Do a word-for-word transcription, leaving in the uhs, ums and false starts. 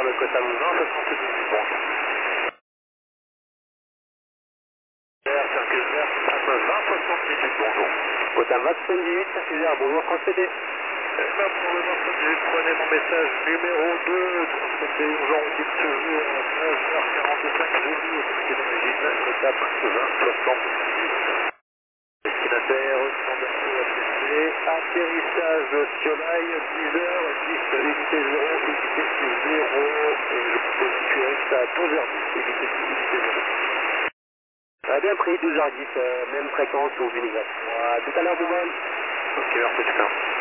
le Cotam vingt soixante-dix-huit, bonjour. Vert, circule vert, Cotam vingt soixante-dix-huit, bonjour. Cotam vingt soixante-dix-huit, circule vert, bonjour, transmettez. Là, pour le vingt soixante-dix-huit, prenez mon message numéro deux, transmettez urgent, dites toujours à neuf heures quarante-cinq, Zulu, autorité d'origine, Cotam vingt soixante-dix-huit. Destinataire, standard A T C, atterrissage Siolaï, dix heures dix, unité zéro, unité zéro, et je peux situer ça à douze heures dix, unité dix, unité zéro. Très bien pris, douze heures dix, euh, même fréquence ou Unigraph. À tout à l'heure, Bouban. Ok, merci, tout à l'heure.